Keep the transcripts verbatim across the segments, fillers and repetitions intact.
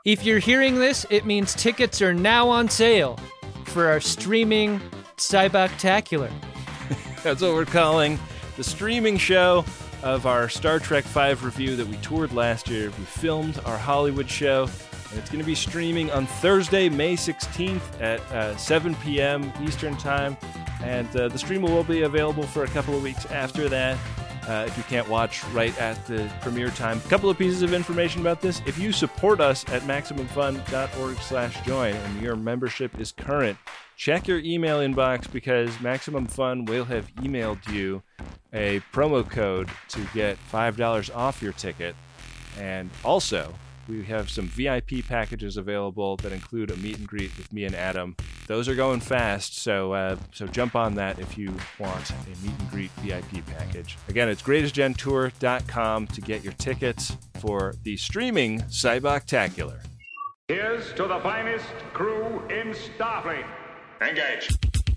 If you're hearing this, it means tickets are now on sale for our streaming Cyboctacular. That's what we're calling the streaming show of our Star Trek five review that we toured last year. We filmed our Hollywood show, and it's going to be streaming on Thursday, May sixteenth at uh, seven p.m. Eastern Time. And uh, the stream will be available for a couple of weeks after that. Uh, if you can't watch right at the premiere time. A couple of pieces of information about this. If you support us at MaximumFun.org slash join and your membership is current, check your email inbox because Maximum Fun will have emailed you a promo code to get five dollars off your ticket. And also, we have some V I P packages available that include a meet and greet with me and Adam. Those are going fast, so uh, so jump on that if you want a meet and greet V I P package. Again, it's greatest gen tour dot com to get your tickets for the streaming Cyboctacular. Here's to the finest crew in Starfleet. Engage.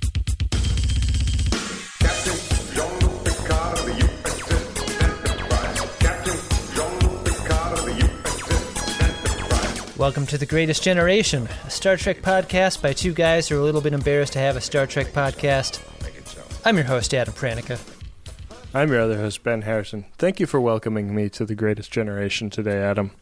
Captain Jean-Luc Picard of the U S S Enterprise. Captain Jean-Luc Picard of the U S S Enterprise. Welcome to The Greatest Generation, a Star Trek podcast by two guys who are a little bit embarrassed to have a Star Trek podcast. I'm your host, Adam Pranica. I'm your other host, Ben Harrison. Thank you for welcoming me to The Greatest Generation today, Adam.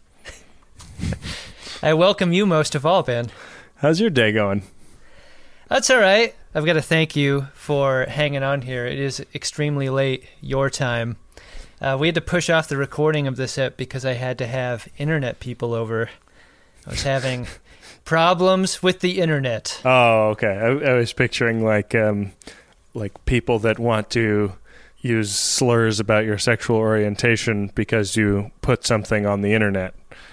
I welcome you most of all, Ben. How's your day going? That's all right. I've got to thank you for hanging on here. It is extremely late, your time. Uh, we had to push off the recording of this ep because I had to have internet people over. I was having problems with the internet. Oh, okay. I, I was picturing like um, like people that want to use slurs about your sexual orientation because you put something on the internet.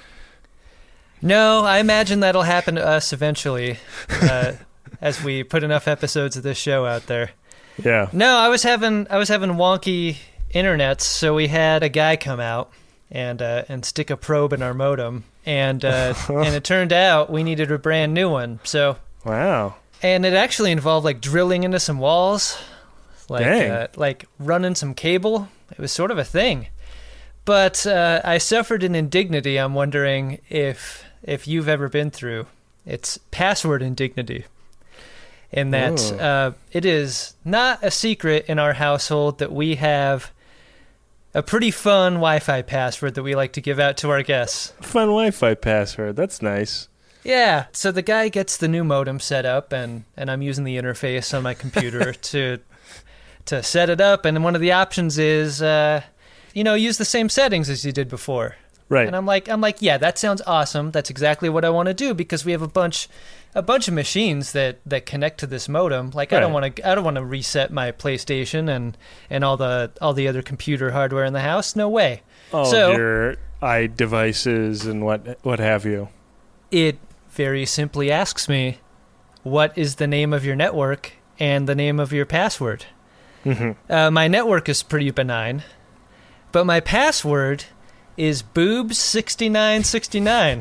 No, I imagine that'll happen to us eventually, uh, as we put enough episodes of this show out there. Yeah. No, I was having I was having wonky internets, so we had a guy come out and uh, and stick a probe in our modem, and uh, and it turned out we needed a brand new one. So wow. And it actually involved like drilling into some walls, like Dang. Uh, like running some cable. It was sort of a thing. But uh, I suffered an indignity I'm wondering if if you've ever been through. It's password indignity. In that uh, it is not a secret in our household that we have a pretty fun Wi-Fi password that we like to give out to our guests. Fun Wi-Fi password. That's nice. Yeah. So the guy gets the new modem set up, and, and I'm using the interface on my computer to to set it up. And one of the options is, uh, you know, use the same settings as you did before. Right. And I'm like, I'm like, yeah, that sounds awesome. That's exactly what I want to do because we have a bunch, a bunch of machines that, that connect to this modem. Like, right. I don't want to, I don't want to reset my PlayStation and, and all the all the other computer hardware in the house. No way. All so, of your iDevices and what what have you. It very simply asks me, what is the name of your network and the name of your password? Mm-hmm. Uh, my network is pretty benign, but my password is boobs sixty-nine sixty-nine,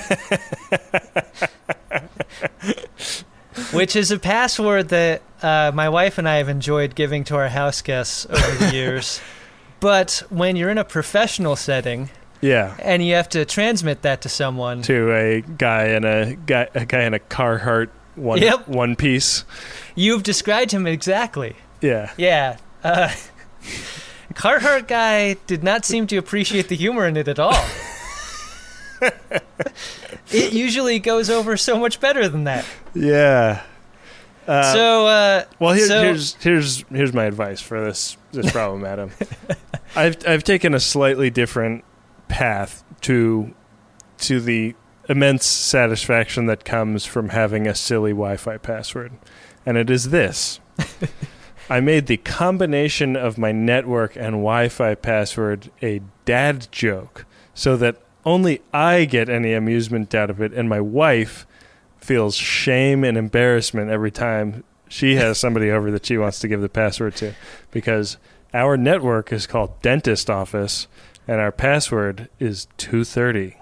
which is a password that uh, my wife and I have enjoyed giving to our house guests over the years. But when you're in a professional setting, yeah, and you have to transmit that to someone, to a guy in a guy a guy in a Carhartt one yep. one piece, you've described him exactly. Yeah, yeah. Uh, Carhartt guy did not seem to appreciate the humor in it at all. It usually goes over so much better than that. Yeah. Uh, so, uh, well, here, so, here's here's here's my advice for this this problem, Adam. I've I've taken a slightly different path to to the immense satisfaction that comes from having a silly Wi-Fi password, and it is this. I made the combination of my network and Wi-Fi password a dad joke so that only I get any amusement out of it, and my wife feels shame and embarrassment every time she has somebody over that she wants to give the password to, because our network is called Dentist Office, and our password is two thirty.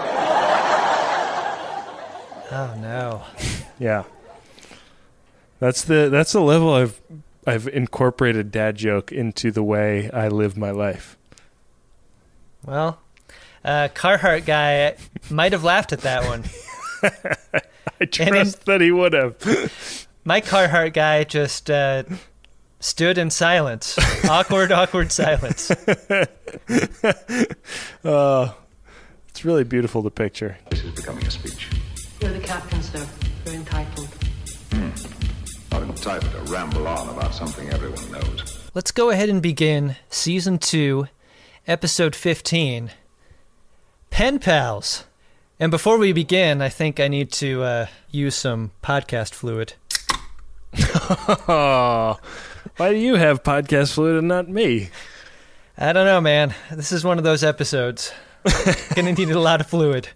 Oh, no. Yeah. That's the that's the level I've I've incorporated dad joke into the way I live my life. Well, Uh, Carhartt guy might have laughed at that one. I trust in, that he would have. My Carhartt guy just uh, stood in silence. Awkward, awkward silence. Uh, it's really beautiful to picture. This is becoming a speech. You're the captain, sir. You're entitled. Not entitled to ramble on about something everyone knows. Let's go ahead and begin Season two, Episode fifteen, Pen Pals. And before we begin, I think I need to uh, use some podcast fluid. Oh, why do you have podcast fluid and not me? I don't know, man. This is one of those episodes. Gonna need a lot of fluid.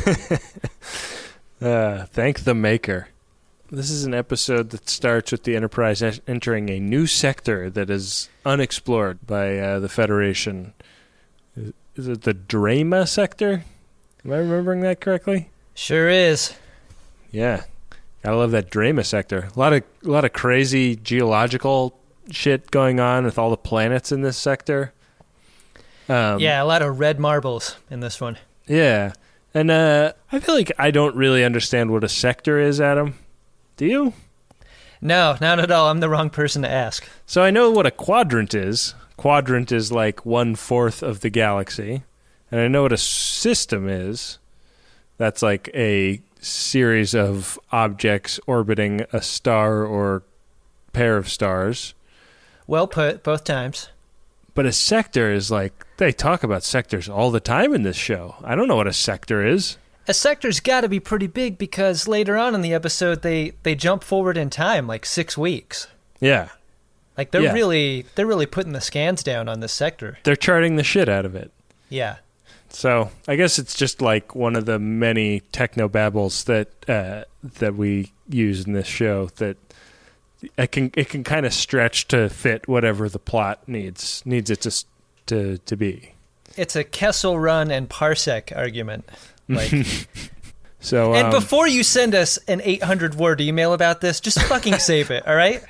uh, thank the maker. This is an episode that starts with the Enterprise entering a new sector that is unexplored by uh, the Federation. Is, is it the Drema sector? Am I remembering that correctly? Sure is. Yeah. Gotta love that Drema sector. A lot of a lot of crazy geological shit going on with all the planets in this sector. Um, yeah, a lot of red marbles in this one. Yeah. And uh, I feel like I don't really understand what a sector is, Adam. Do you? No, not at all. I'm the wrong person to ask. So I know what a quadrant is. Quadrant is like one-fourth of the galaxy. And I know what a system is. That's like a series of objects orbiting a star or pair of stars. Well put, both times. But a sector is like, they talk about sectors all the time in this show. I don't know what a sector is. A sector's got to be pretty big because later on in the episode, they, they jump forward in time like six weeks. Yeah. Like they're Yeah. really they're really putting the scans down on this sector. They're charting the shit out of it. Yeah. So I guess it's just like one of the many technobabbles that uh, that we use in this show that it can it can kind of stretch to fit whatever the plot needs needs it to to to be. It's a Kessel Run and Parsec argument. Like, so, and um, before you send us an eight hundred word email about this, just fucking save it, all right?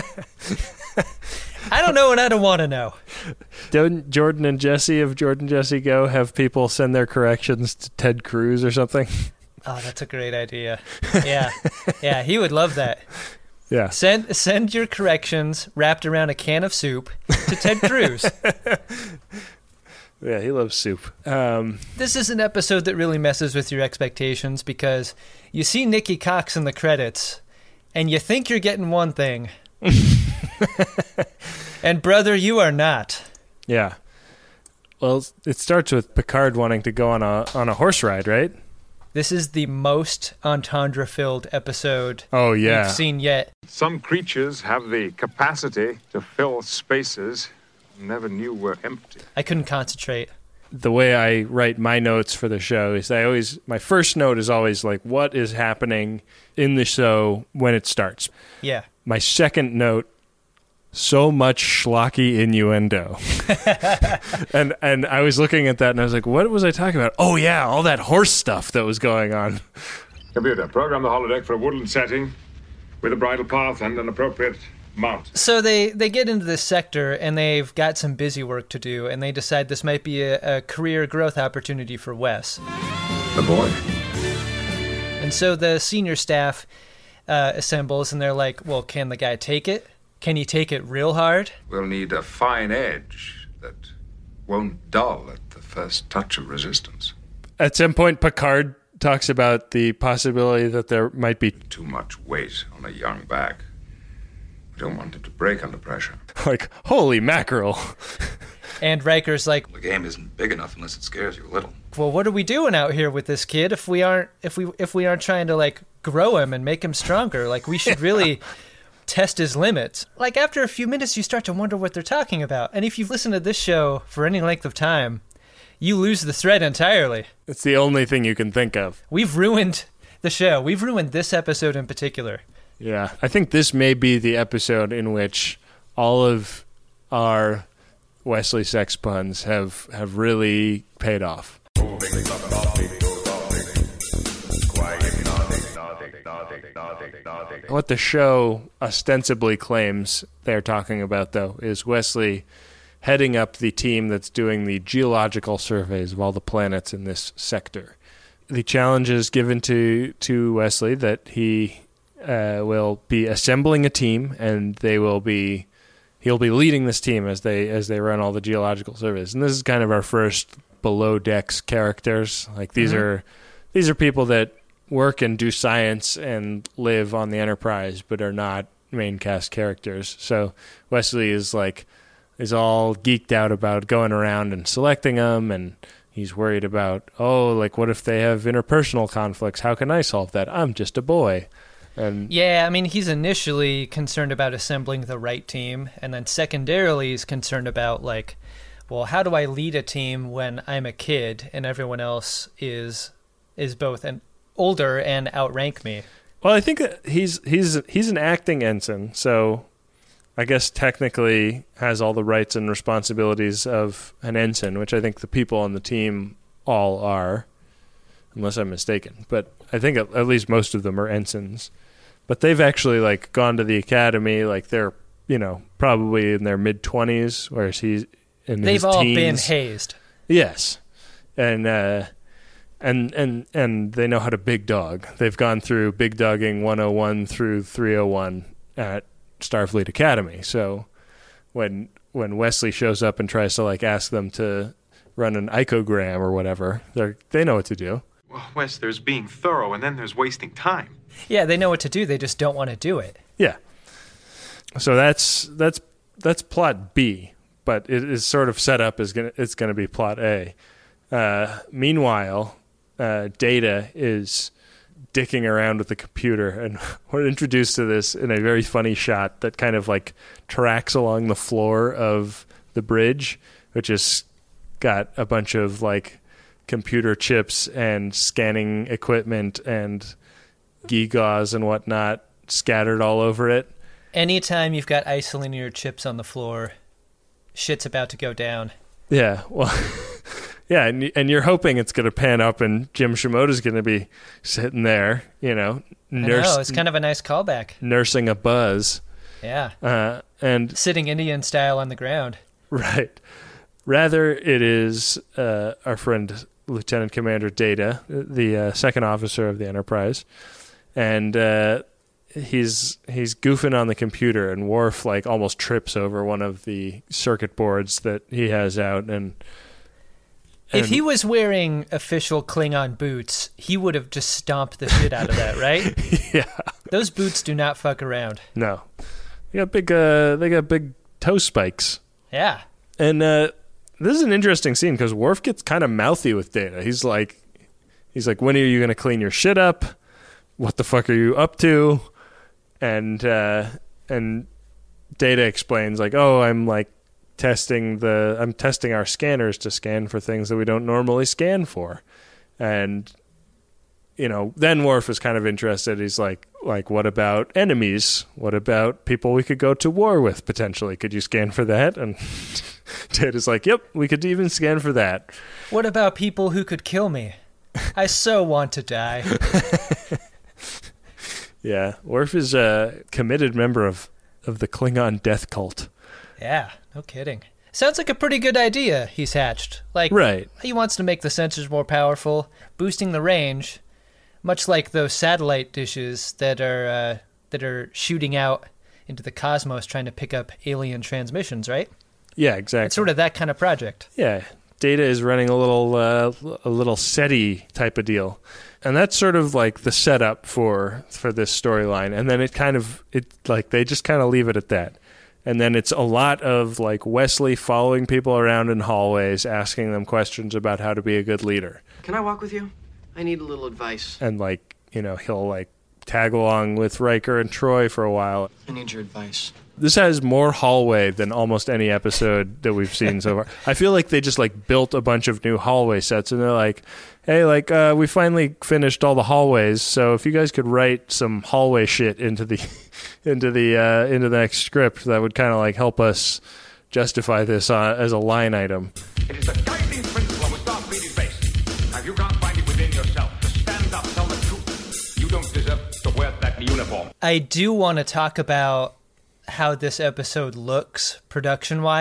I don't know and I don't want to know. Don't Jordan and Jesse of Jordan Jesse Go have people send their corrections to Ted Cruz or something? Oh, that's a great idea. Yeah. Yeah, he would love that. Yeah. Send send your corrections wrapped around a can of soup to Ted Cruz. Yeah, he loves soup. Um, This is an episode that really messes with your expectations because you see Nikki Cox in the credits and you think you're getting one thing. And brother, you are not. yeah. Well, it starts with Picard wanting to go on a on a horse ride, right? This is the most entendre-filled episode Oh, yeah. we've seen yet. Some creatures have the capacity to fill spaces never knew were empty. I couldn't concentrate. The way I write my notes for the show is I always, my first note is always like, what is happening in the show when it starts? Yeah. My second note, so much schlocky innuendo. and and I was looking at that and I was like, what was I talking about? Oh yeah, all that horse stuff that was going on. Computer, program the holodeck for a woodland setting with a bridle path and an appropriate mount. So they, they get into this sector and they've got some busy work to do and they decide this might be a, a career growth opportunity for Wes. The boy. And so the senior staff uh, assembles and they're like, well, can the guy take it? Can he take it real hard? We'll need a fine edge that won't dull at the first touch of resistance. At some point, Picard talks about the possibility that there might be Too much weight on a young back. We don't want him to break under pressure. like, holy mackerel. And Riker's like, The game isn't big enough unless it scares you a little. well, what are we doing out here with this kid if we aren't if we if we aren't trying to like grow him and make him stronger? Like we should really test his limits. Like after a few minutes you start to wonder what they're talking about. And if you've listened to this show for any length of time, you lose the thread entirely. It's the only thing you can think of. We've ruined the show. We've ruined this episode in particular. Yeah, I think this may be the episode in which all of our Wesley sex puns have, have really paid off. What the show ostensibly claims they're talking about, though, is Wesley heading up the team that's doing the geological surveys of all the planets in this sector. The challenge is given to, to Wesley that he uh, will be assembling a team, and they will be he'll be leading this team as they as they run all the geological surveys. And this is kind of our first below decks characters. Like these mm-hmm. are these are people that work and do science and live on the Enterprise, but are not main cast characters. So Wesley is like is all geeked out about going around and selecting them, and he's worried about, oh, like what if they have interpersonal conflicts? How can I solve that? I'm just a boy. And yeah, I mean, he's initially concerned about assembling the right team, and then secondarily he's concerned about, like, well, how do I lead a team when I'm a kid and everyone else is is both an older and outrank me? Well, I think he's he's he's an acting ensign, so I guess technically has all the rights and responsibilities of an ensign, which I think the people on the team all are, unless I'm mistaken. But I think at, at least most of them are ensigns. But they've actually like gone to the academy, like they're, you know, probably in their mid twenties, whereas he's in They've his all teens. been hazed. Yes, and uh, and and and they know how to big dog. They've gone through big dogging one oh one through three oh one at Starfleet Academy. So when when Wesley shows up and tries to like ask them to run an icogram or whatever, they they know what to do. Well, Wes, there's being thorough, and then there's wasting time. Yeah, they know what to do. They just don't want to do it. Yeah. So that's that's that's plot B, but it is sort of set up as gonna it's going to be plot A. Uh, meanwhile, uh, Data is dicking around with the computer, and we're introduced to this in a very funny shot that kind of like tracks along the floor of the bridge, which has got a bunch of like computer chips and scanning equipment and gewgaws and whatnot scattered all over it. Anytime you've got isolinear chips on the floor, shit's about to go down. Yeah, well, yeah, and, and you're hoping it's going to pan up and Jim Shimoda's going to be sitting there, you know, nurse, I know, it's kind of a nice callback. Nursing a buzz. Yeah. Uh, and sitting Indian style on the ground. Right. Rather, it is uh, our friend Lieutenant Commander Data, the uh, second officer of the Enterprise, and uh, he's he's goofing on the computer, and Worf like almost trips over one of the circuit boards that he has out, and, and if he was wearing official Klingon boots, he would have just stomped the shit out of that, right? Yeah, those boots do not fuck around. No, they got big uh, they got big toe spikes. Yeah, and uh, this is an interesting scene because Worf gets kind of mouthy with Data. He's like, he's like, when are you going to clean your shit up? What the fuck are you up to? And uh, and Data explains like, oh, I'm like testing the, I'm testing our scanners to scan for things that we don't normally scan for. And, you know, then Worf is kind of interested. He's like, like, what about enemies? What about people we could go to war with potentially? Could you scan for that? And Data's like, yep, we could even scan for that. What about people who could kill me? I so want to die. Yeah, Worf is a committed member of, of the Klingon death cult. Yeah, no kidding. Sounds like a pretty good idea he's hatched. Like, right. He wants to make the sensors more powerful, boosting the range, much like those satellite dishes that are uh, that are shooting out into the cosmos trying to pick up alien transmissions, right? Yeah, exactly. It's sort of that kind of project. Yeah, Data is running a little uh, a little SETI type of deal. And that's sort of like the setup for for this storyline. And then it kind of, it like they just kind of leave it at that. And then it's a lot of like Wesley following people around in hallways, asking them questions about how to be a good leader. Can I walk with you? I need a little advice. And like, you know, he'll like tag along with Riker and Troy for a while. I need your advice. This has more hallway than almost any episode that we've seen so far. I feel like they just like built a bunch of new hallway sets, and they're like, hey, like uh, we finally finished all the hallways, so if you guys could write some hallway shit into the into the uh, into the next script, that would kind of like help us justify this uh, as a line item. It is the guiding principle of a Starfleet is based. If you can't find it within yourself to stand up, tell the truth. You don't deserve to wear that uniform. I do want to talk about how this episode looks production-wise.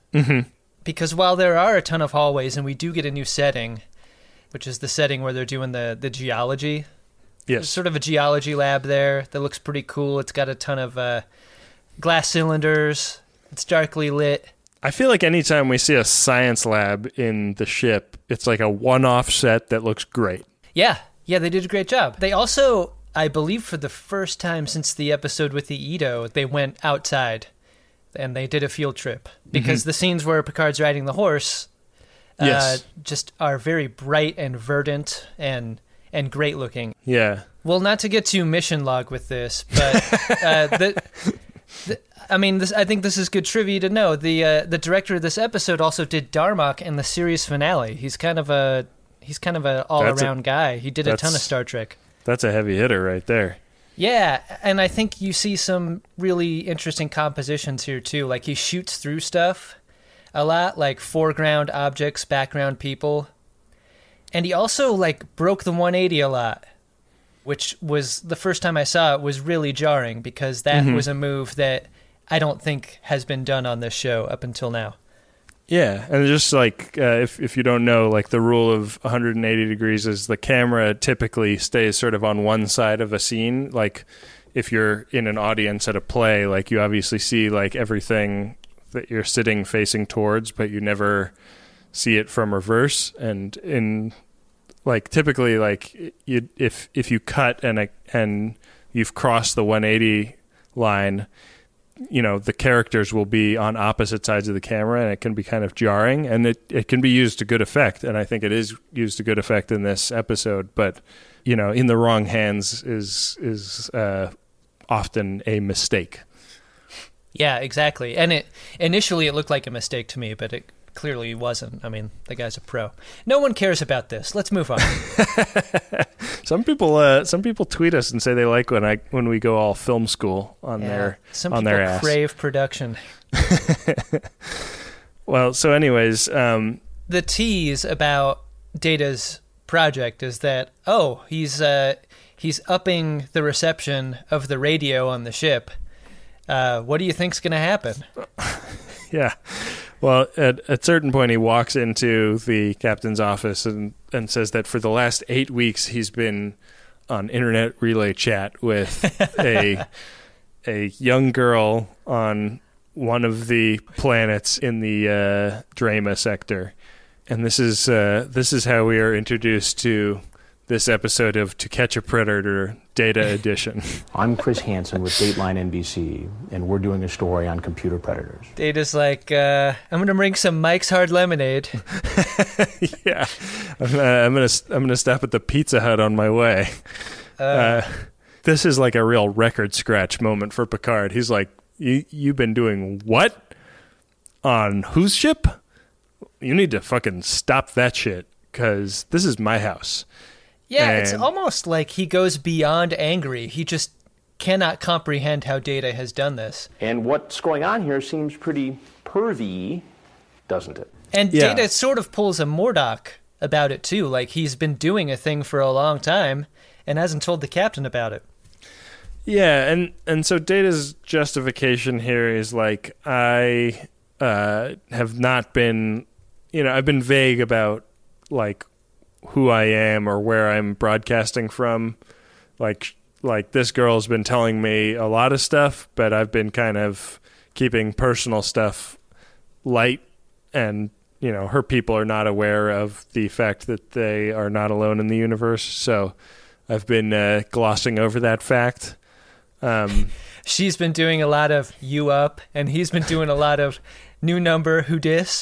Mm-hmm. Because while there are a ton of hallways and we do get a new setting, which is the setting where they're doing the, the geology. Yes. There's sort of a geology lab there that looks pretty cool. It's got a ton of uh, glass cylinders. It's darkly lit. I feel like anytime we see a science lab in the ship, it's like a one-off set that looks great. Yeah. Yeah, they did a great job. They also, I believe for the first time since the episode with the Edo, they went outside and they did a field trip. Because mm-hmm. the scenes where Picard's riding the horse yes. uh, just are very bright and verdant and and great looking. Yeah. Well, not to get too mission log with this, but uh, the, the, I mean, this, I think this is good trivia to know. The uh, the director of this episode also did Darmok in the series finale. He's kind of a he's kind of an all around guy. He did a ton of Star Trek. That's a heavy hitter right there. Yeah, and I think you see some really interesting compositions here too. Like he shoots through stuff a lot, like foreground objects, background people. And he also like broke the one eighty a lot, which was the first time I saw it was really jarring because that mm-hmm. was a move that I don't think has been done on this show up until now. Yeah, and just like uh, if if you don't know, like the rule of one hundred eighty degrees is the camera typically stays sort of on one side of a scene. Like if you're in an audience at a play, like you obviously see like everything that you're sitting facing towards, but you never see it from reverse. And in like typically like you if if you cut and a, and you've crossed the one eighty line, you know, the characters will be on opposite sides of the camera and it can be kind of jarring, and it, it can be used to good effect. And I think it is used to good effect in this episode, but you know, in the wrong hands is, is, uh, often a mistake. Yeah, exactly. And it, initially it looked like a mistake to me, but it clearly wasn't. I mean, the guy's a pro. No one cares about this. Let's move on. Some people, uh, some people tweet us and say they like when I when we go all film school on yeah, their some on their ass. Some people crave production. Well, so anyways, um, the tease about Data's project is that oh, he's uh, he's upping the reception of the radio on the ship. Uh, what do you think's going to happen? Yeah. Well, at a certain point, he walks into the captain's office and, and says that for the last eight weeks, he's been on internet relay chat with a a young girl on one of the planets in the uh, Drama sector, and this is uh, this is how we are introduced to this episode of To Catch a Predator Data Edition. I'm Chris Hansen with Dateline N B C, and we're doing a story on computer predators. Data's like, uh, I'm going to bring some Mike's Hard Lemonade. Yeah, I'm, uh, I'm going to I'm going to stop at the Pizza Hut on my way. Uh, uh, this is like a real record scratch moment for Picard. He's like, you you've been doing what on whose ship? You need to fucking stop that shit because this is my house. Yeah, and it's almost like he goes beyond angry. He just cannot comprehend how Data has done this. And what's going on here seems pretty pervy, doesn't it? And yeah. Data sort of pulls a Murdoch about it, too. Like, he's been doing a thing for a long time and hasn't told the captain about it. Yeah, and, and so Data's justification here is like, I uh, have not been, you know, I've been vague about, like, who I am or where I'm broadcasting from. Like, like this girl's been telling me a lot of stuff, but I've been kind of keeping personal stuff light, and, you know, her people are not aware of the fact that they are not alone in the universe. So I've been uh, glossing over that fact. Um, She's been doing a lot of you up, and he's been doing a lot of new number who dis.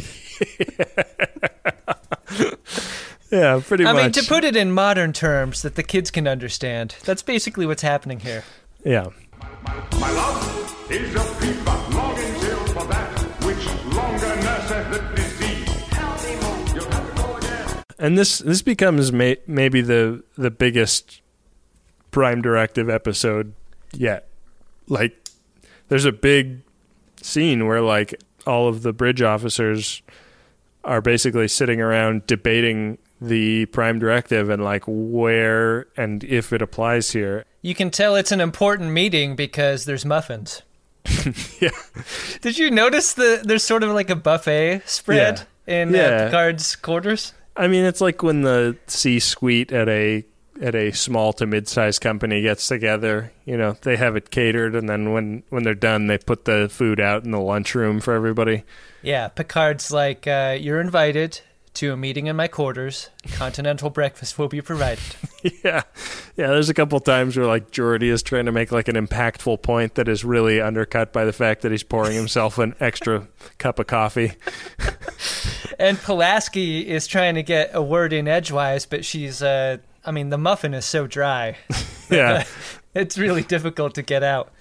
Yeah, pretty I much. mean, to put it in modern terms that the kids can understand, that's basically what's happening here. Yeah. My love is a fever, longing till for that which longer nurseth the disease. You'll have to go again. And this this becomes may, maybe the the biggest Prime Directive episode yet. Like, there's a big scene where, like, all of the bridge officers are basically sitting around debating the Prime Directive and, like, where and if it applies here. You can tell it's an important meeting because there's muffins. Yeah. Did you notice the there's sort of like a buffet spread in Yeah. Uh, Picard's quarters? I mean, it's like when the C-suite at a at a small to mid-sized company gets together. You know, they have it catered, and then when, when they're done, they put the food out in the lunchroom for everybody. Yeah, Picard's like, uh, you're invited to a meeting in my quarters. Continental breakfast will be provided. Yeah. Yeah, there's a couple times where, like, Geordi is trying to make, like, an impactful point that is really undercut by the fact that he's pouring himself an extra cup of coffee. And Pulaski is trying to get a word in edgewise, but she's, uh, I mean, the muffin is so dry. Yeah. It's really difficult to get out.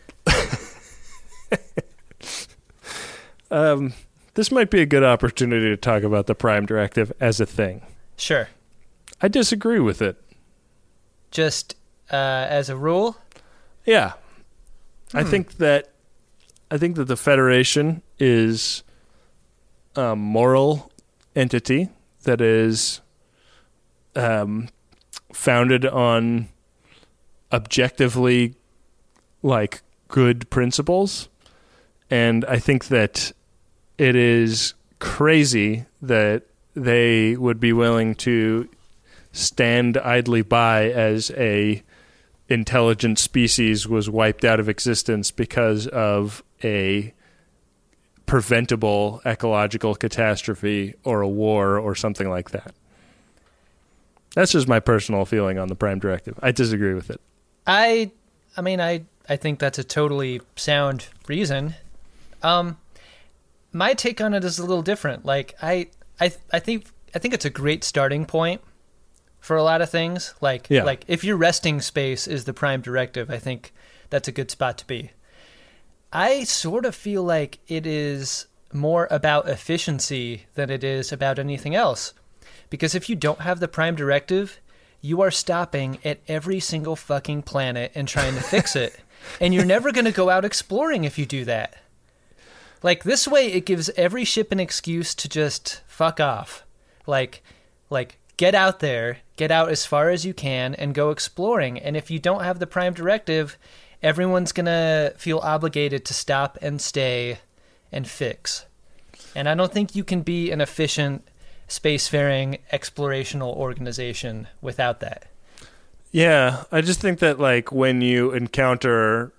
um, this might be a good opportunity to talk about the Prime Directive as a thing. Sure. I disagree with it. Just uh, as a rule? Yeah. I think that I think that the Federation is a moral entity that is um, founded on objectively like good principles, and I think that it is crazy that they would be willing to stand idly by as a intelligent species was wiped out of existence because of a preventable ecological catastrophe or a war or something like that. That's just my personal feeling on the Prime Directive. I disagree with it. I I mean, I, I think that's a totally sound reason. Um, my take on it is a little different. Like, I I I think I think it's a great starting point for a lot of things. Like, Yeah. like if your resting space is the Prime Directive, I think that's a good spot to be. I sort of feel like it is more about efficiency than it is about anything else. Because if you don't have the Prime Directive, you are stopping at every single fucking planet and trying to fix it. And you're never going to go out exploring if you do that. Like, this way, it gives every ship an excuse to just fuck off. Like, like get out there, get out as far as you can, and go exploring. And if you don't have the Prime Directive, everyone's going to feel obligated to stop and stay and fix. And I don't think you can be an efficient spacefaring explorational organization without that. Yeah, I just think that, like, when you encounter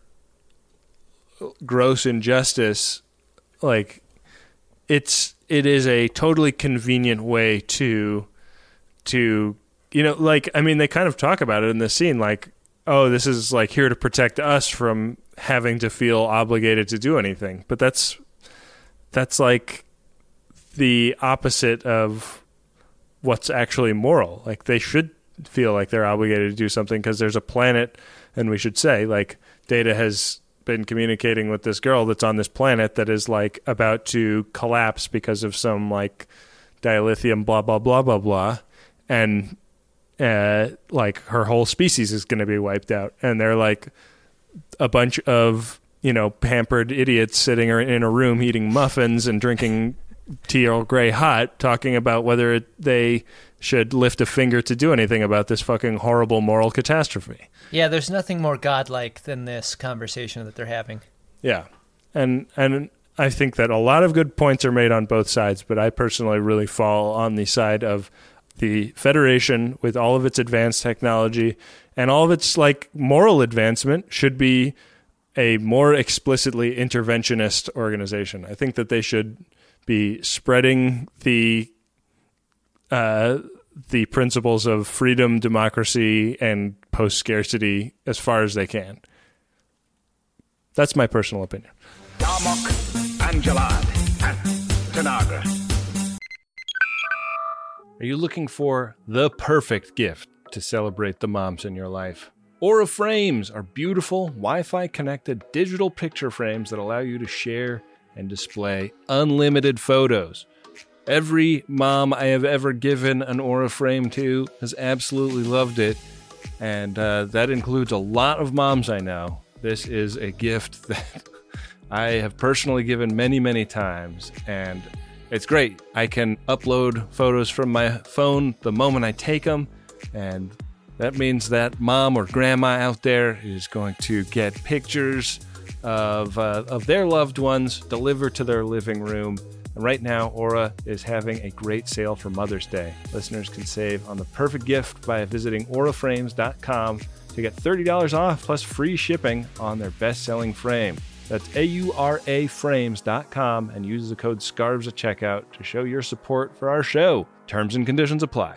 gross injustice, like, it's it is a totally convenient way to to you know, like, I mean, they kind of talk about it in this scene, like, oh, this is like here to protect us from having to feel obligated to do anything. But that's that's like the opposite of what's actually moral. Like, they should feel like they're obligated to do something because there's a planet, and we should say, like, Data has been communicating with this girl that's on this planet that is, like, about to collapse because of some, like, dilithium blah blah blah blah blah, and uh like her whole species is going to be wiped out, and they're like a bunch of, you know, pampered idiots sitting in a room eating muffins and drinking tea Earl Grey hot, talking about whether they should lift a finger to do anything about this fucking horrible moral catastrophe. Yeah, there's nothing more godlike than this conversation that they're having. Yeah. And and I think that a lot of good points are made on both sides, but I personally really fall on the side of the Federation, with all of its advanced technology and all of its, like, moral advancement, should be a more explicitly interventionist organization. I think that they should be spreading the uh, the principles of freedom, democracy, and post-scarcity as far as they can. That's my personal opinion. Darmok and Jalad at Tanagra. Are you looking for the perfect gift to celebrate the moms in your life? Aura Frames are beautiful, Wi-Fi connected digital picture frames that allow you to share and display unlimited photos. Every mom I have ever given an Aura frame to has absolutely loved it, and uh, that includes a lot of moms I know. This is a gift that I have personally given many, many times, and it's great. I can upload photos from my phone the moment I take them, and that means that mom or grandma out there is going to get pictures of uh, of their loved ones delivered to their living room. And right now, Aura is having a great sale for Mother's Day. Listeners can save on the perfect gift by visiting aura frames dot com to get thirty dollars off plus free shipping on their best-selling frame. That's A U R A frames dot com and use the code SCARVES at checkout to show your support for our show. Terms and conditions apply.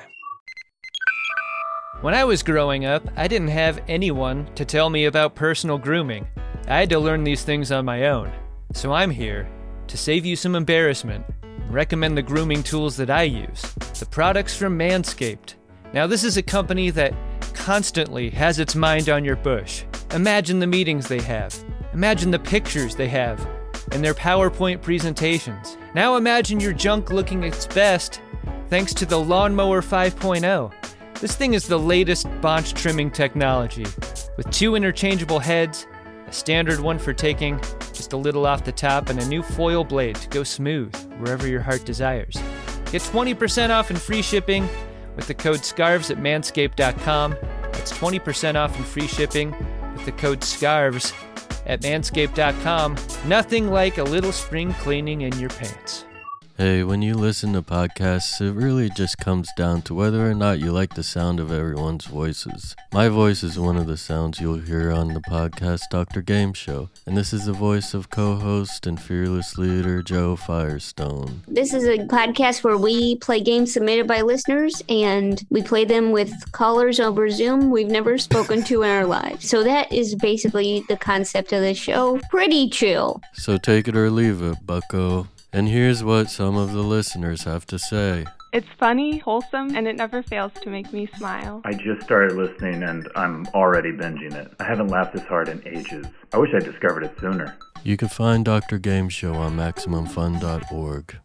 When I was growing up, I didn't have anyone to tell me about personal grooming. I had to learn these things on my own. So I'm here to save you some embarrassment and recommend the grooming tools that I use, the products from Manscaped. Now, this is a company that constantly has its mind on your bush. Imagine the meetings they have. Imagine the pictures they have and their PowerPoint presentations. Now imagine your junk looking its best thanks to the Lawnmower five point oh. This thing is the latest bonch trimming technology with two interchangeable heads, a standard one for taking just a little off the top, and a new foil blade to go smooth wherever your heart desires. Get twenty percent off and free shipping with the code SCARVES at manscaped dot com. That's twenty percent off and free shipping with the code SCARVES at manscaped dot com. Nothing like a little spring cleaning in your pants. Hey, when you listen to podcasts, it really just comes down to whether or not you like the sound of everyone's voices. My voice is one of the sounds you'll hear on the podcast Doctor Game Show, and this is the voice of co-host and fearless leader Joe Firestone. This is a podcast where we play games submitted by listeners, and we play them with callers over Zoom we've never spoken to in our lives. So that is basically the concept of the show. Pretty chill. So take it or leave it, bucko. And here's what some of the listeners have to say. It's funny, wholesome, and it never fails to make me smile. I just started listening and I'm already binging it. I haven't laughed this hard in ages. I wish I discovered it sooner. You can find Doctor Game Show on maximum fun dot org.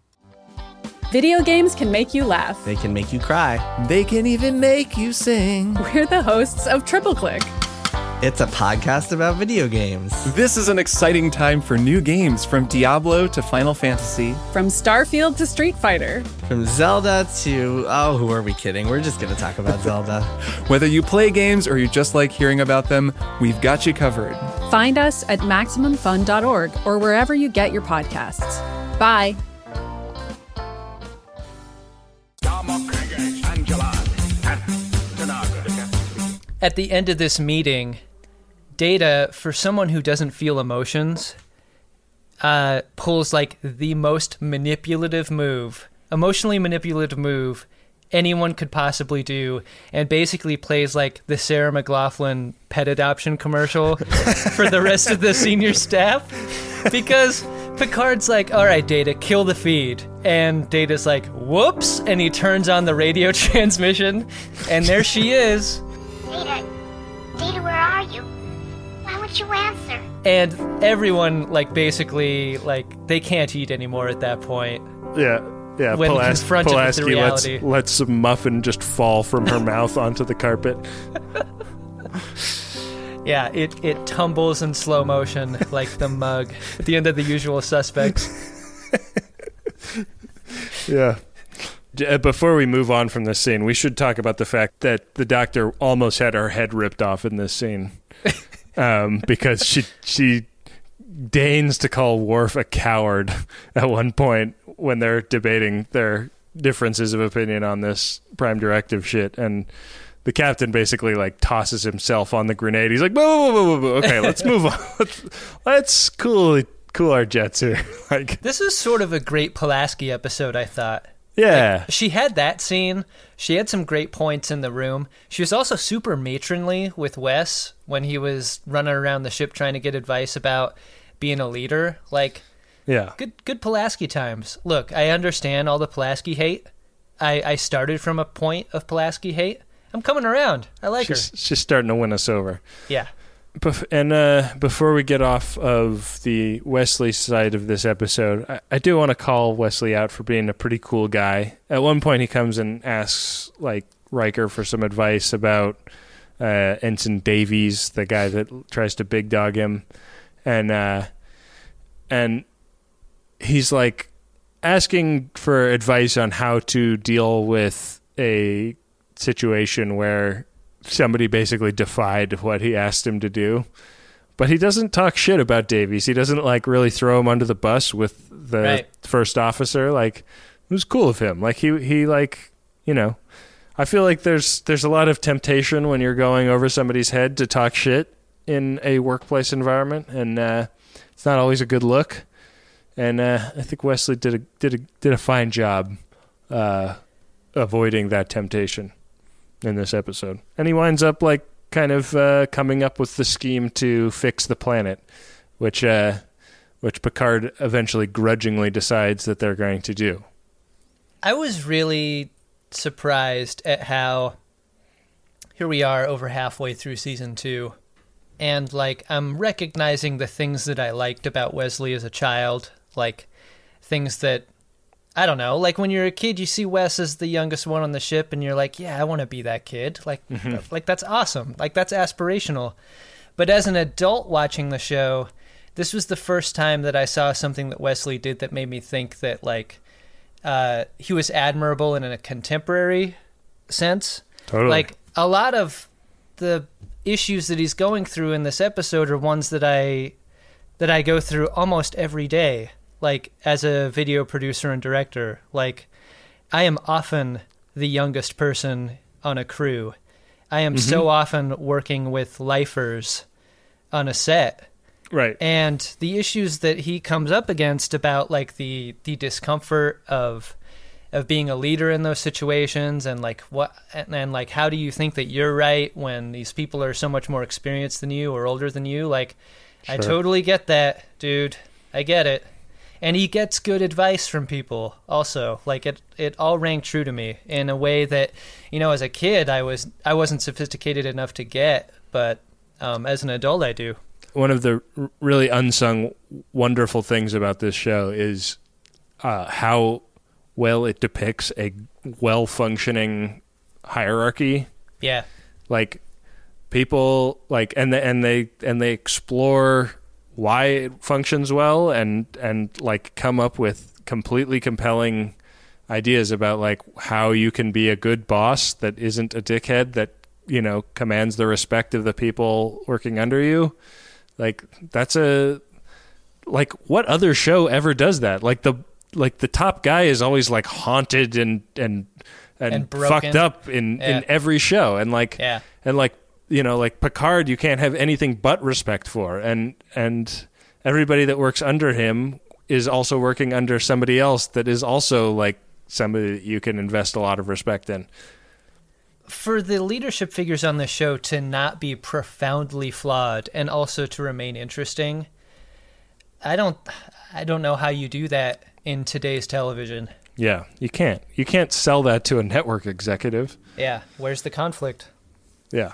Video games can make you laugh. They can make you cry. They can even make you sing. We're the hosts of Triple Click. It's a podcast about video games. This is an exciting time for new games, from Diablo to Final Fantasy. From Starfield to Street Fighter. From Zelda to... Oh, who are we kidding? We're just going to talk about Zelda. Whether you play games or you just like hearing about them, we've got you covered. Find us at maximum fun dot org or wherever you get your podcasts. Bye. At the end of this meeting, Data, for someone who doesn't feel emotions, uh, pulls like the most manipulative move, emotionally manipulative move anyone could possibly do, and basically plays like the Sarah McLachlan pet adoption commercial for the rest of the senior staff. Because Picard's like, all right, Data, kill the feed. And Data's like, whoops, and he turns on the radio transmission, and there she is. Data, Data, where are you? Why won't you answer? And everyone, like, basically, like, they can't eat anymore at that point. Yeah, yeah. When Pulas- confronted Pulaski with the reality. lets, lets some muffin just fall from her mouth onto the carpet. Yeah, it, it tumbles in slow motion like the mug at the end of The Usual Suspects. Yeah. Before we move on from this scene, we should talk about the fact that the doctor almost had her head ripped off in this scene. Um, because she she deigns to call Worf a coward at one point when they're debating their differences of opinion on this Prime Directive shit, and the captain basically like tosses himself on the grenade. He's like, whoa, whoa, whoa, whoa, whoa. Okay, let's move on. Let's, let's cool cool our jets here. Like, this is sort of a great Pulaski episode, I thought. Yeah. Like, she had that scene. She had some great points in the room. She was also super matronly with Wes when he was running around the ship trying to get advice about being a leader. Like, yeah, good good Pulaski times. Look, I understand all the Pulaski hate. I, I started from a point of Pulaski hate. I'm coming around. I like she's, her. She's starting to win us over. Yeah. Bef- and uh, before we get off of the Wesley side of this episode, I, I do want to call Wesley out for being a pretty cool guy. At one point, he comes and asks like Riker for some advice about uh, Ensign Davies, the guy that tries to big dog him, and uh, and he's like asking for advice on how to deal with a situation where somebody basically defied what he asked him to do. but he doesn't talk shit about Davies. He doesn't like really throw him under the bus with the Right. first officer. Like, it was cool of him. Like he he like you know, I feel like there's there's a lot of temptation when you're going over somebody's head to talk shit in a workplace environment, and uh, it's not always a good look. And uh, I think Wesley did a did a did a fine job uh, avoiding that temptation in this episode. And he winds up like kind of uh, coming up with the scheme to fix the planet, which uh, which Picard eventually grudgingly decides that they're going to do. I was really surprised at how here we are over halfway through season two, and like I'm recognizing the things that I liked about Wesley as a child, like things that I don't know, like when you're a kid, you see Wes as the youngest one on the ship, and you're like, yeah, I want to be that kid. Like, Mm-hmm. like that's awesome. Like that's aspirational. But as an adult watching the show, this was the first time that I saw something that Wesley did that made me think that like uh, he was admirable in a contemporary sense. Totally. Like a lot of the issues that he's going through in this episode are ones that I that I go through almost every day. Like, as a video producer and director, like, I am often the youngest person on a crew. I am Mm-hmm. so often working with lifers on a set. Right. And the issues that he comes up against about, like, the, the discomfort of of being a leader in those situations, and, like, what and, and, like, how do you think that you're right when these people are so much more experienced than you or older than you? Like, I Sure. totally get that, dude. I get it. And he gets good advice from people also. Like it, it all rang true to me in a way that, you know, as a kid, I was, I wasn't sophisticated enough to get, but um, as an adult, I do. One of the r- really unsung wonderful things about this show is uh, how well it depicts a well-functioning hierarchy. Yeah. Like people like, and they, and they, and they explore why it functions well, and and like come up with completely compelling ideas about like how you can be a good boss that isn't a dickhead, that, you know, commands the respect of the people working under you. Like that's a like what other show ever does that? Like the like the top guy is always like haunted and and and, And broken. fucked up in Yeah. in every show, and like Yeah. and like you know, like Picard, you can't have anything but respect for, and and everybody that works under him is also working under somebody else that is also like somebody that you can invest a lot of respect in. For the leadership figures on the show to not be profoundly flawed and also to remain interesting, I don't, I don't know how you do that in today's television. Yeah, you can't. You can't sell that to a network executive. Yeah, where's the conflict? Yeah.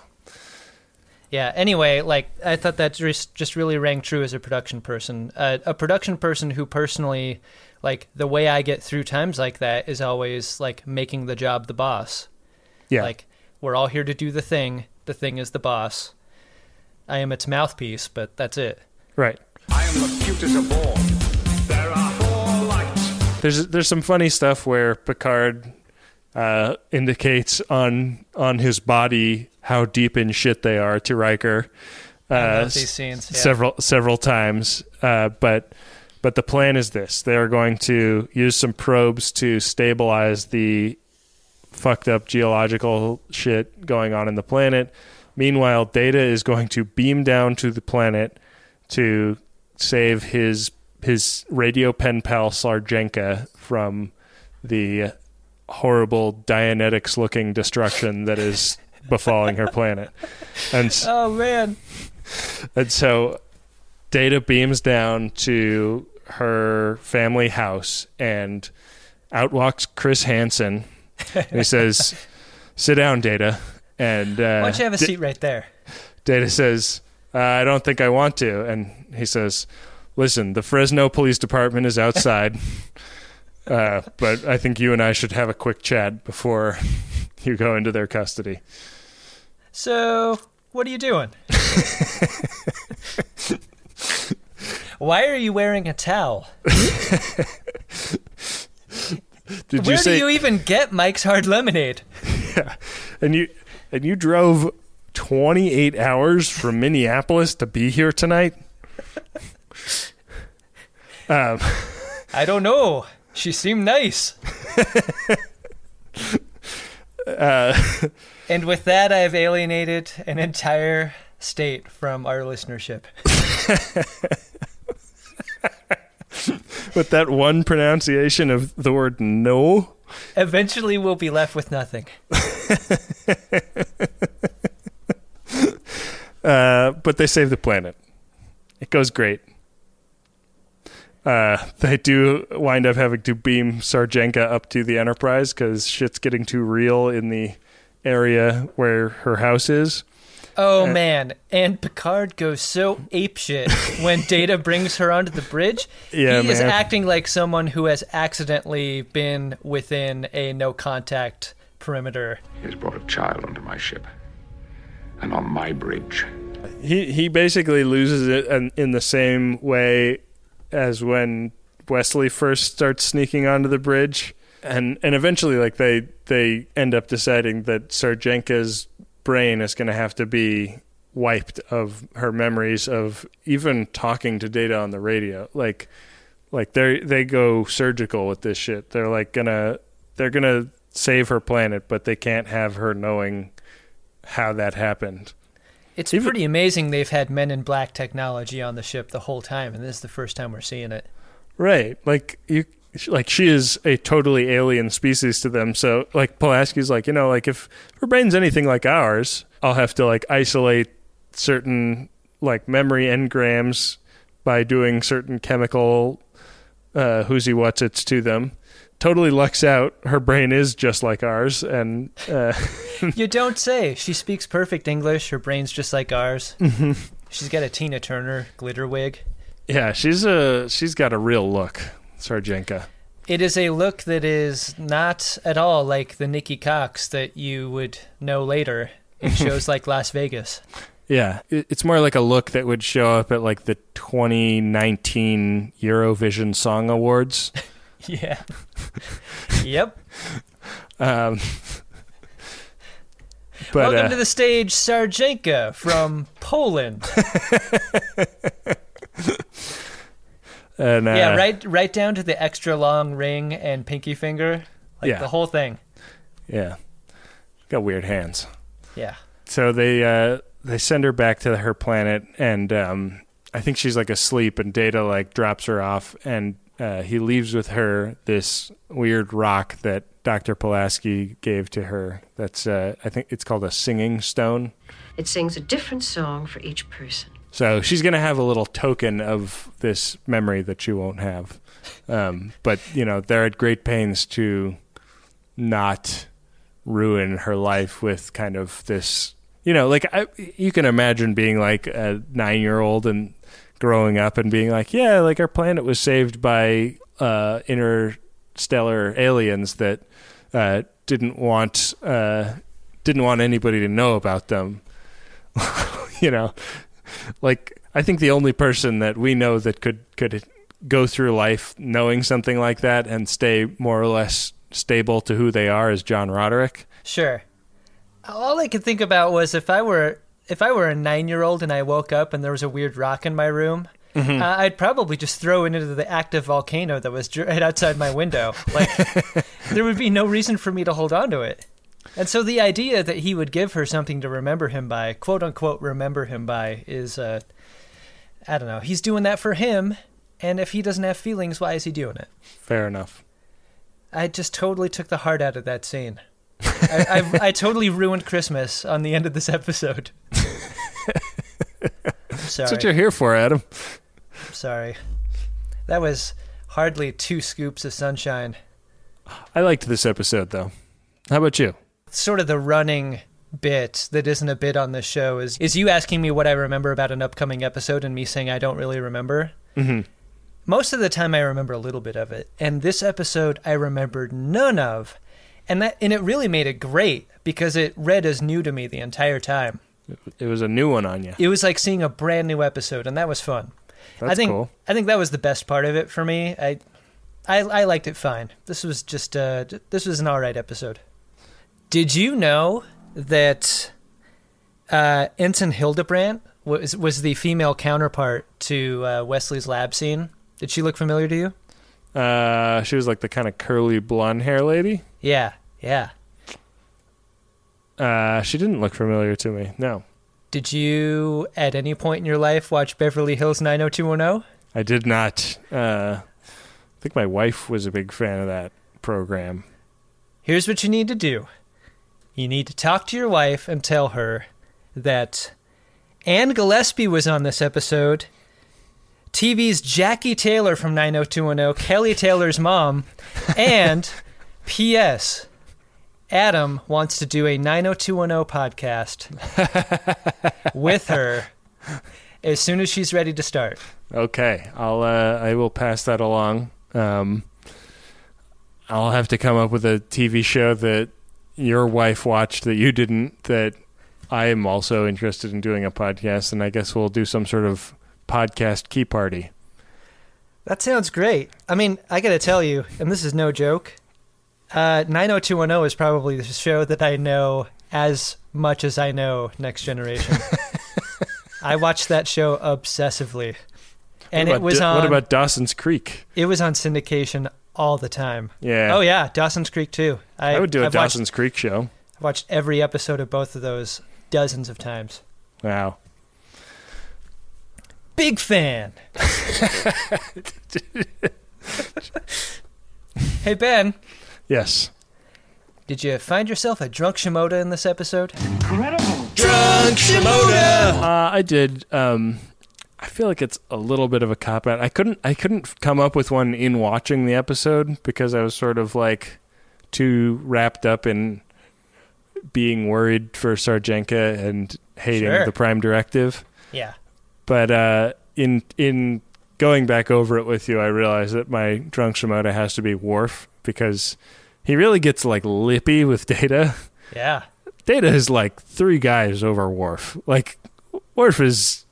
Yeah, anyway, like, I thought that just just really rang true as a production person. Uh, a production person who personally, like, the way I get through times like that is always, like, making the job the boss. Yeah. Like, we're all here to do the thing. The thing is the boss. I am its mouthpiece, but that's it. Right. I am the cutest of all. There are four lights. There's there's some funny stuff where Picard uh, indicates on on his body how deep in shit they are to Riker. Uh, I love these scenes. Yeah. Several several times, uh, but but the plan is this: they are going to use some probes to stabilize the fucked up geological shit going on in the planet. Meanwhile, Data is going to beam down to the planet to save his his radio pen pal Sarjenka from the horrible Dianetics-looking destruction that is befalling her planet. And oh man! And so Data beams down to her family house, and out walks Chris Hansen. And he says, "Sit down, Data." And uh, Why don't you have a D- seat right there? Data says, uh, "I don't think I want to." And he says, "Listen, the Fresno Police Department is outside, uh, but I think you and I should have a quick chat before you go into their custody." So, what are you doing? Why are you wearing a towel? Did Where you say, do you even get Mike's Hard Lemonade? Yeah, and you and you drove twenty-eight hours from Minneapolis to be here tonight? um, I don't know. She seemed nice. uh, and with that, I have alienated an entire state from our listenership. With that one pronunciation of the word no. Eventually we'll be left with nothing. uh, but they save the planet. It goes great. Uh, they do wind up having to beam Sarjenka up to the Enterprise because shit's getting too real in the area where her house is. Oh, uh, man. And Picard goes so apeshit when Data brings her onto the bridge. Yeah, he man. is acting like someone who has accidentally been within a no-contact perimeter. He has brought a child onto my ship. And on my bridge. He, he basically loses it in, in the same way as when Wesley first starts sneaking onto the bridge. And and eventually, like, they, they end up deciding that Sarjenka's brain is going to have to be wiped of her memories of even talking to Data on the radio. Like, like they they go surgical with this shit. They're like gonna they're gonna save her planet, but they can't have her knowing how that happened. It's even, pretty amazing they've had Men in Black technology on the ship the whole time, and this is the first time we're seeing it. Right, like you. Like, she is a totally alien species to them. So, like, Pulaski's like, you know, like, if her brain's anything like ours, I'll have to, like, isolate certain, like, memory engrams by doing certain chemical uh, whoozy-whatsits to them. Totally lucks out. Her brain is just like ours. And uh, you don't say. She speaks perfect English. Her brain's just like ours. Mm-hmm. She's got a Tina Turner glitter wig. Yeah, she's a, she's got a real look. Sarjenka. It is a look that is not at all like the Nikki Cox that you would know later in shows like Las Vegas. Yeah, it's more like a look that would show up at like the twenty nineteen Eurovision Song Awards. Yeah. Yep. Um, but, Welcome uh, to the stage, Sarjenka from Poland. And, uh, yeah, right right down to the extra long ring and pinky finger. Like yeah. the whole thing. Yeah. Got weird hands. Yeah. So they uh, they send her back to her planet, and um, I think she's like asleep, and Data like drops her off, and uh, he leaves with her this weird rock that Doctor Pulaski gave to her. That's uh, I think it's called a singing stone. It sings a different song for each person. So she's going to have a little token of this memory that she won't have. Um, but, you know, they're at great pains to not ruin her life with kind of this, you know, like I, you can imagine being like a nine-year-old and growing up and being like, yeah, like our planet was saved by uh, interstellar aliens that uh, didn't want uh, didn't want anybody to know about them. You know, like I think the only person that we know that could could go through life knowing something like that and stay more or less stable to who they are is John Roderick. Sure. All I could think about was if I were if I were a nine-year-old and I woke up and there was a weird rock in my room, mm-hmm. uh, I'd probably just throw it into the active volcano that was right outside my window. Like, there would be no reason for me to hold on to it. And so the idea that he would give her something to remember him by, quote unquote, remember him by, is, uh, I don't know. He's doing that for him, and if he doesn't have feelings, why is he doing it? Fair enough. I just totally took the heart out of that scene. I, I, I totally ruined Christmas on the end of this episode. I'm sorry. That's what you're here for, Adam. I'm sorry. That was hardly two scoops of sunshine. I liked this episode, though. How about you? Sort of the running bit that isn't a bit on this show is, is you asking me what I remember about an upcoming episode and me saying I don't really remember. Mm-hmm. Most of the time I remember a little bit of it. And this episode I remembered none of. And that and it really made it great because it read as new to me the entire time. It was a new one on you. It was like seeing a brand new episode, and that was fun. That's I think, cool. I think that was the best part of it for me. I I, I liked it fine. This was just uh, this was an all right episode. Did you know that Uh, Ensign Hildebrandt was was the female counterpart to uh, Wesley's lab scene. Did she look familiar to you? Uh, she was like the kind of curly blonde hair lady. Yeah, yeah. Uh, she didn't look familiar to me. No. Did you, at any point in your life, watch Beverly Hills nine oh two one oh? I did not. Uh, I think my wife was a big fan of that program. Here's what you need to do. You need to talk to your wife and tell her that Ann Gillespie was on this episode, T V's Jackie Taylor from nine oh two one oh, Kelly Taylor's mom, and P S Adam wants to do a nine oh two one oh podcast with her as soon as she's ready to start. Okay, I'll uh, I will pass that along. Um, I'll have to come up with a T V show that your wife watched that you didn't, that I am also interested in doing a podcast, and I guess we'll do some sort of podcast key party. That sounds great. I mean, I gotta tell you, and this is no joke, uh, nine oh two one oh is probably the show that I know as much as I know Next Generation. I watched that show obsessively. And it was on... What about Dawson's Creek? It was on syndication all the time. Yeah. Oh, yeah, Dawson's Creek, too. I, I would do a I've Dawson's watched, Creek show. I watched every episode of both of those dozens of times. Wow. Big fan. Hey, Ben. Yes. Did you find yourself a drunk Shimoda in this episode? Incredible. Drunk Shimoda! Uh, I did. Um, I feel like it's a little bit of a cop-out. I couldn't, I couldn't come up with one in watching the episode because I was sort of like too wrapped up in being worried for Sarjenka and hating Sure. the Prime Directive. Yeah. But uh, in in going back over it with you, I realized that my drunk Shimoda has to be Worf because he really gets like lippy with Data. Yeah. Data is like three guys over Worf. Like Worf is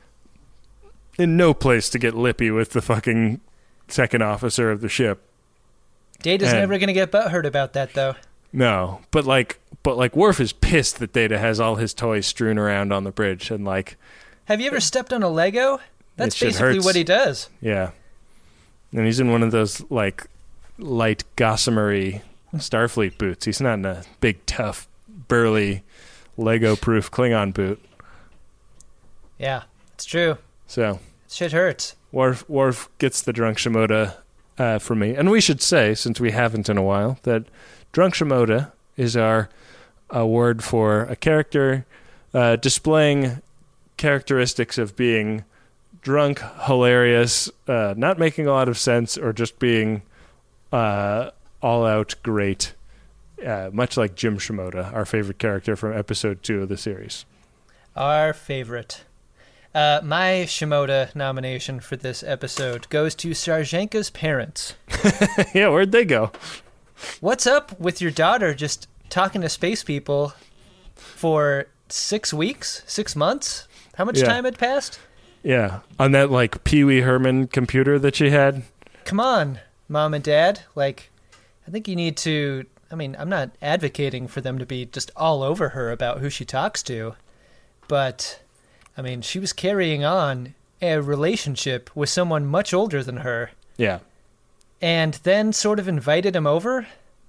in no place to get lippy with the fucking second officer of the ship. Data's And- never going to get butthurt about that, though. No, but like, but like Worf is pissed that Data has all his toys strewn around on the bridge, and like, Have you ever stepped on a Lego? That's That shit basically hurts. what he does. yeah, and he's in one of those like light gossamery Starfleet boots. He's not in a big, tough, burly, Lego-proof Klingon boot. Yeah, it's true. So Shit hurts. Worf Worf gets the drunk Shimoda uh, from me, and we should say, since we haven't in a while, that drunk Shimoda is our award for a character uh, displaying characteristics of being drunk, hilarious, uh, not making a lot of sense, or just being uh, all-out great, uh, much like Jim Shimoda, our favorite character from episode two of the series. Our favorite. Uh, my Shimoda nomination for this episode goes to Sarjenka's parents. Yeah, where'd they go? What's up with your daughter just talking to space people for six weeks, six months? How much Yeah. time had passed? Yeah, on that like Pee Wee Herman computer that she had. Come on, Mom and Dad. Like, I think you need to... I mean, I'm not advocating for them to be just all over her about who she talks to, but, I mean, she was carrying on a relationship with someone much older than her. Yeah. And then sort of invited him over.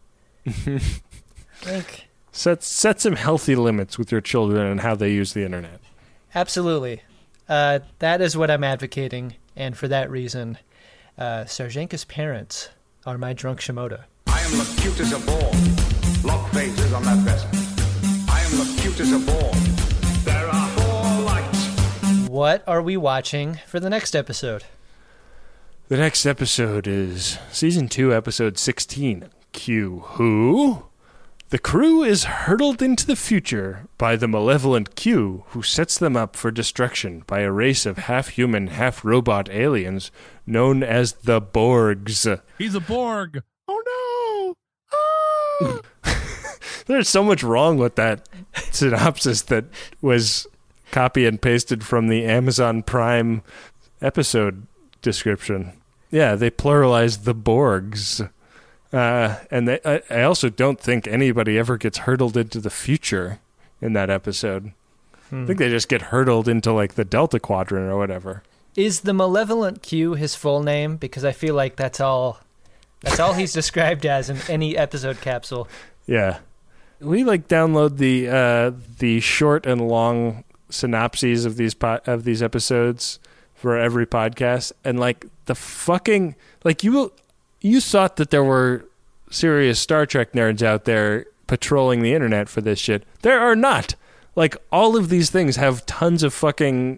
Like, Set set some healthy limits with your children and how they use the internet. absolutely. Uh, that is what I'm advocating, and for that reason, uh, Sarjenka's parents are my drunk Shimoda. I am the cutest of all. Lock phases on that vessel. I am the cutest of all. There are four lights. What are we watching for the next episode? The next episode is season two, episode sixteen. Q. Who? The crew is hurtled into the future by the malevolent Q, who sets them up for destruction by a race of half-human, half-robot aliens known as the Borgs. He's a Borg. Oh no! There's so much wrong with that synopsis that was copy and pasted from the Amazon Prime episode description. Yeah, they pluralized the Borgs. Uh, and they, I, I also don't think anybody ever gets hurtled into the future in that episode. I think they just get hurtled into like the Delta Quadrant or whatever. Is the Malevolent Q his full name? Because I feel like that's all that's all he's described as in any episode capsule. Yeah. We like download the uh, the short and long synopses of these po- of these episodes for every podcast, and like the fucking like you you thought that there were serious Star Trek nerds out there patrolling the internet for this shit. There are not. Like all of these things have tons of fucking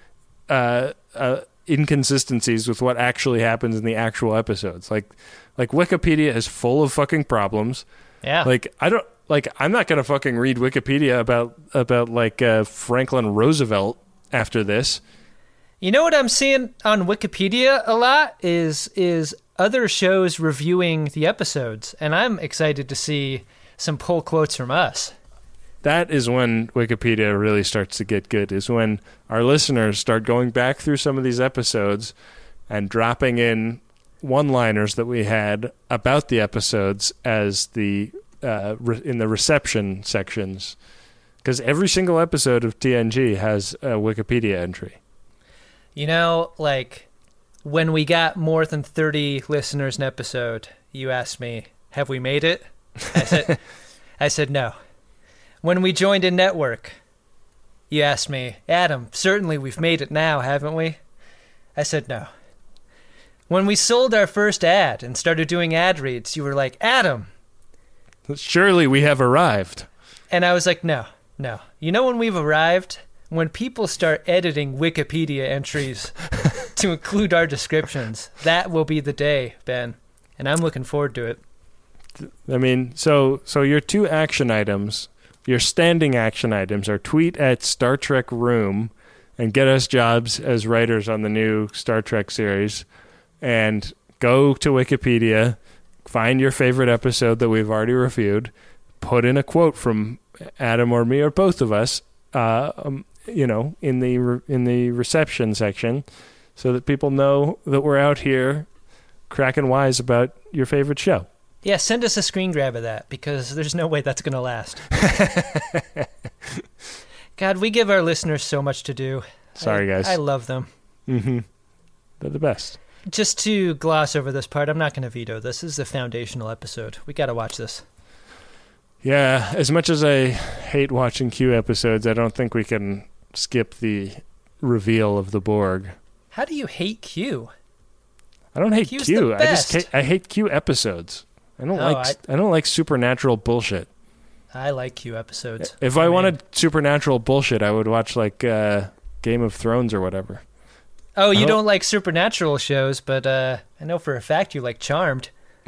uh, uh, inconsistencies with what actually happens in the actual episodes. Like like Wikipedia is full of fucking problems. Yeah. Like I don't like I'm not gonna fucking read Wikipedia about about like uh, Franklin Roosevelt after this. You know what I'm seeing on Wikipedia a lot is is other shows reviewing the episodes, and I'm excited to see some pull quotes from us. That is when Wikipedia really starts to get good, is when our listeners start going back through some of these episodes and dropping in one-liners that we had about the episodes as the uh, re- in the reception sections. Because every single episode of T N G has a Wikipedia entry. You know, like, when we got more than thirty listeners an episode, you asked me, have we made it? I said, I said no. When we joined a network, you asked me, Adam, certainly we've made it now, haven't we? I said no. When we sold our first ad and started doing ad reads, you were like, Adam. Surely we have arrived. And I was like, no, no. You know when we've arrived? When people start editing Wikipedia entries to include our descriptions, that will be the day, Ben. And I'm looking forward to it. I mean, so so your two action items, your standing action items are tweet at Star Trek Room and get us jobs as writers on the new Star Trek series, and go to Wikipedia, find your favorite episode that we've already reviewed, put in a quote from Adam or me or both of us, uh, um, you know, in the re- in the reception section, so that people know that we're out here cracking wise about your favorite show. Yeah, send us a screen grab of that, because there's no way that's going to last. God, we give our listeners so much to do. Sorry, I, guys. I love them. Mm-hmm. They're the best. Just to gloss over this part, I'm not going to veto this. This is a foundational episode. We got to watch this. Yeah, as much as I hate watching Q episodes, I don't think we can skip the reveal of the Borg. How do you hate Q? I don't hate Q's Q. the I just best. hate, I hate Q episodes. I don't Oh, like I- I don't like supernatural bullshit. I like Q episodes. If I mean, wanted supernatural bullshit, I would watch like uh, Game of Thrones or whatever. Oh, you I don't, don't- like supernatural shows, but uh, I know for a fact you like Charmed.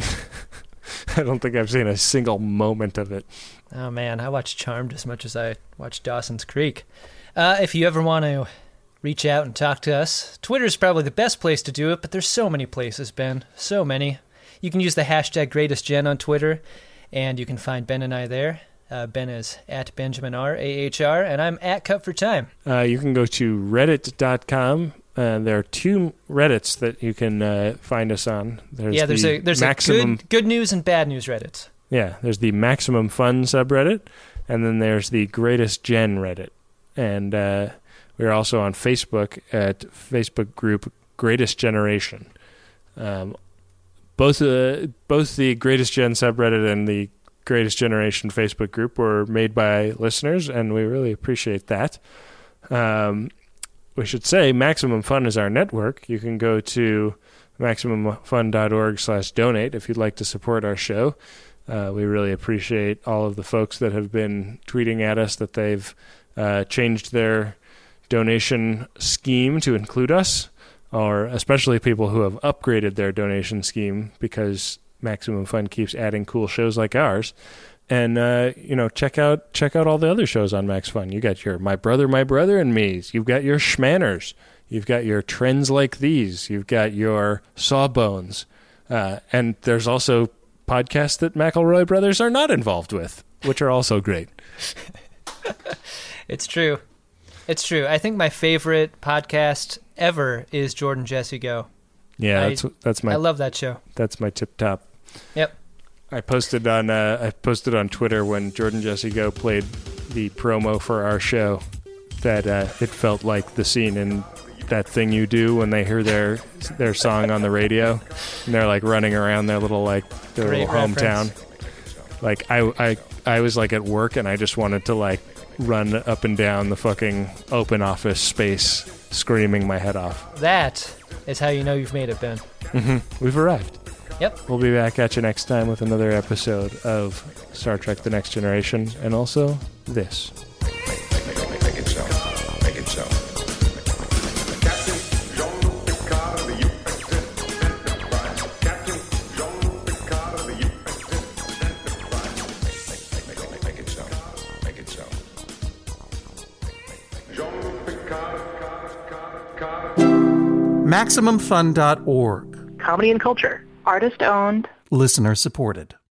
I don't think I've seen a single moment of it. Oh, man, I watch Charmed as much as I watch Dawson's Creek. Uh, if you ever want to reach out and talk to us, Twitter's probably the best place to do it, but there's so many places, Ben. So many. You can use the hashtag GreatestGen on Twitter, and you can find Ben and I there. Uh, Ben is at Benjamin R, A H R, and I'm at Cut for Time. Uh, you can go to reddit dot com. Uh, there are two Reddits that you can uh, find us on. There's yeah, there's the a there's maximum, a good, good news and bad news Reddits. Yeah, there's the Maximum Fun subreddit, and then there's the Greatest Gen Reddit. And uh, we're also on Facebook at Facebook group Greatest Generation. Um, both uh, both the Greatest Gen subreddit and the Greatest Generation Facebook group were made by listeners, and we really appreciate that. Um, we should say Maximum Fun is our network. You can go to maximum fun dot org slash donate if you'd like to support our show. Uh, we really appreciate all of the folks that have been tweeting at us that they've uh, changed their donation scheme to include us, or especially people who have upgraded their donation scheme because Maximum Fun keeps adding cool shows like ours. And uh, you know, check out check out all the other shows on Max Fun. You got your My Brother, My Brother and Me's. You've got your Schmanners. You've got your Trends Like These. You've got your Sawbones. Uh, and there's also podcasts that McElroy Brothers are not involved with, which are also great. It's true. It's true. I think my favorite podcast ever is Jordan Jesse Go. Yeah, I, that's that's my. I love that show. That's my tip top. Yep. I posted on uh, I posted on Twitter when Jordan Jesse Go played the promo for our show. that uh, it felt like the scene in That Thing You Do when they hear their their song on the radio, and they're like running around their little like their Great little hometown. reference. Like I, I I was like at work and I just wanted to like run up and down the fucking open office space, screaming my head off. That is how you know you've made it, Ben. Mm-hmm. We've arrived. Yep. We'll be back at you next time with another episode of Star Trek The Next Generation, and also this. Make it so. Make it so. Captain Jean-Luc Picard of the U S S Enterprise. Captain Jean-Luc Picard of the U S S Enterprise. Make, make, make it so. Make it so. Jean-Luc Picard. Maximum Fun dot org. Comedy and culture. Artist owned. Listener supported.